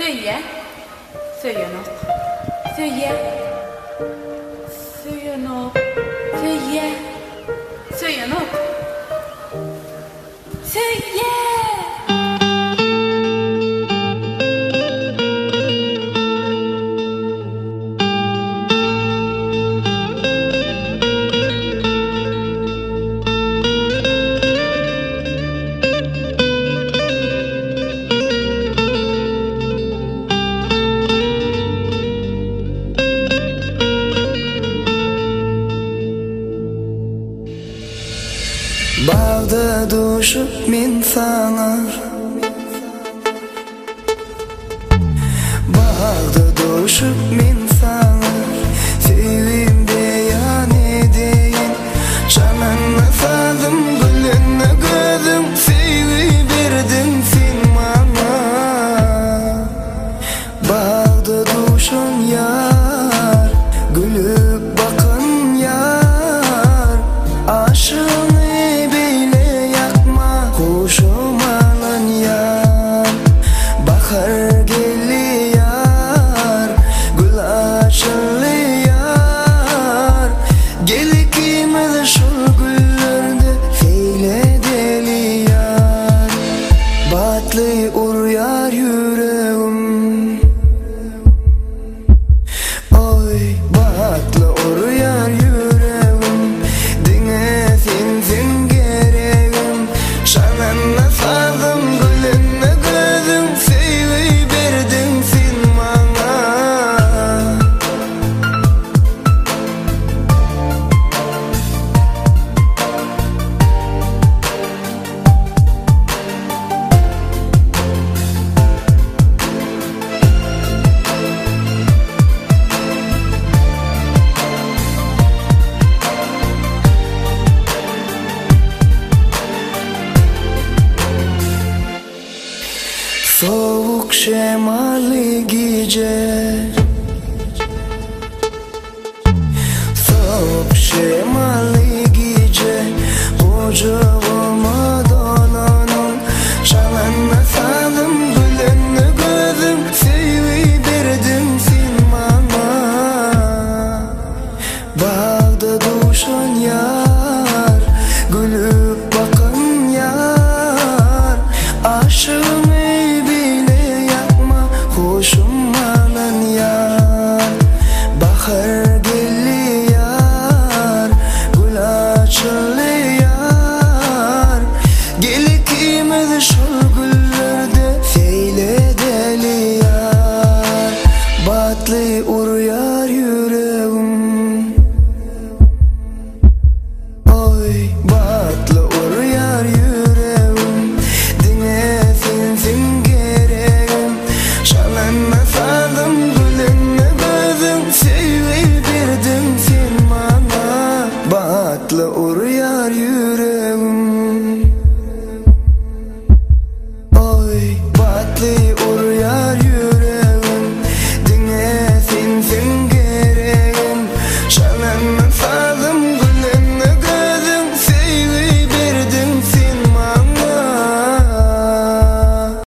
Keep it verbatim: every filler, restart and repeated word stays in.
Söyle. Söyle nok. Söyle. Söyle nok. Söyle. Söyle nok. Söyle. Bağda düşüp min sana, bağda düşüp min sana, sevim beyan edeyim. Cananna saldım, gülünne gözüm, sevi verdin sen bana. Bağda düşün yar, gülüp bakın yar, aşığın bahar geliyar, gül açılıyar. Gel ikimiz şu güllerde seyledeliyar. Batlı uryar yüreğim, oy batlı uryar yüreğim. Dine sensin gereğim, şananna saldım gülünne gözüm, sevi verdin sen bana. Soğuk şemali gece, soğuk şemali gece, kucağıma dolanın. Şalanna saldım gülünne gözüm, sevi verdin sen bana. Bağda düşün yar, gülüp bakın yar, aşığım bahar geliyar, gül açılıyar. Gel ikimiz şu güllerde seyledeliyar. Batlı uryar yüreğim, oy batlı uryar yüreğim. Dine sensin gereğim, şalanna saldım gülünne gözüm, sevi verdin sen bana. Batlı uryar